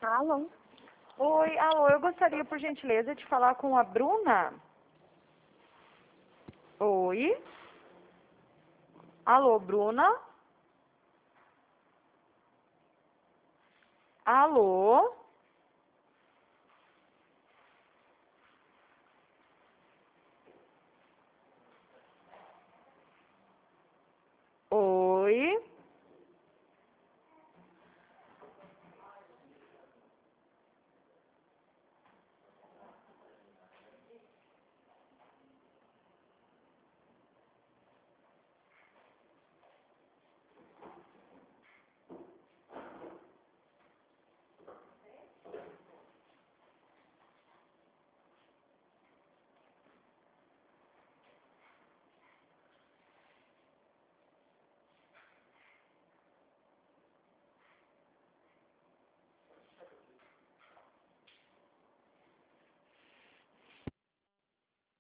Alô? Oi, alô, eu gostaria, por gentileza, de falar com a Bruna. Oi? Alô, Bruna? Alô?